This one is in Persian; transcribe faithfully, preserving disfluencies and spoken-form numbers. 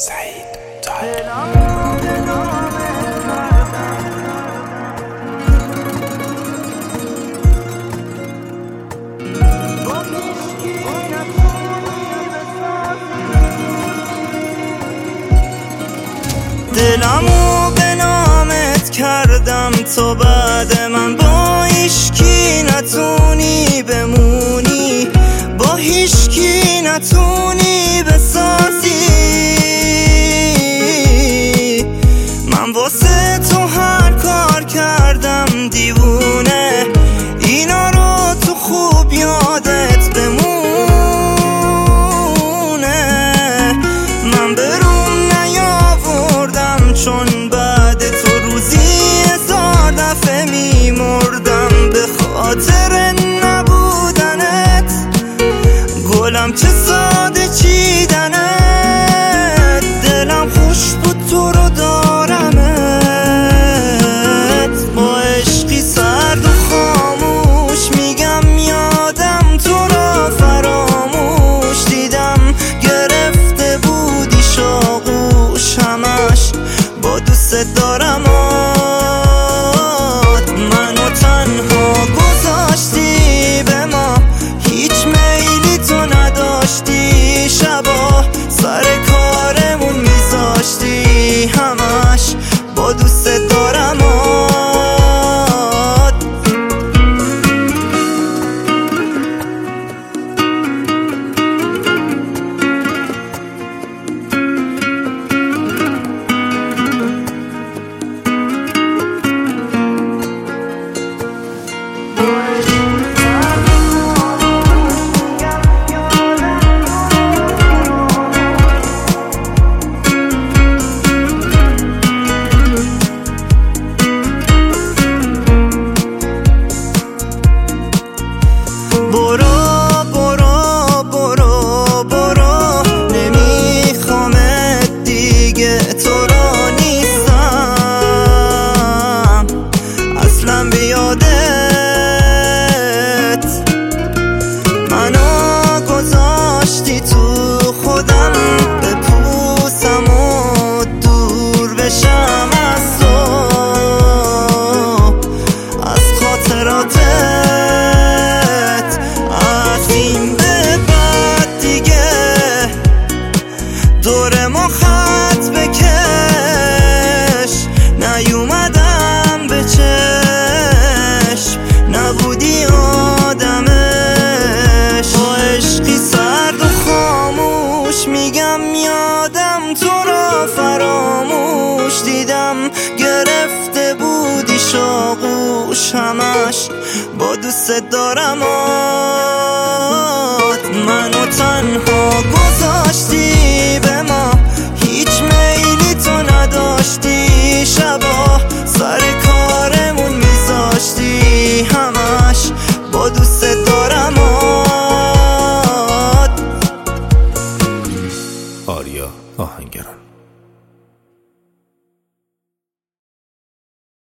سعید طالب. دلمو به نامت کردم تو بعد من با هیچکی نتونی بمونی، با هیچکی نتونی بسازی. من واسه تو هر کار کردم دیوونه، اینا رو تو خوب یادت بمونه. من بروم نیاوردم چون بعد تو روزی هزار دفعه میمردم به خاطر نبودنت. گلم چه ساده چیدنت، دلم خوش بود تو رو دارمت. با عشقی سرد و خاموش میگم یادم تو را فراموش دیدم. گرفته بودی شاغوش همش با دوست دارم آت. منو تنها گذاشتی به ما، هیچ میلی تو نداشتی. شبا سر کارمون میذاشتی همش با دوست دارم آت. برو برو برو برو، نمیخوامت دیگه، تو رو نیستم اصلا بیادت. منو گذاشتی تو خودم بپوسم و دور بشم از تو، از خاطراتت. این به بعد دیگه دور ما خط بکش، نیومدم به چشم نبودی آدمش. با عشقی سرد و خاموش میگم یادم تو را فراموش دیدم. گرفته بودی شاغوش همش با دوست دارم آت. منو تنها گذاشتی به ما، هیچ میلی تو نداشتی. شبا سر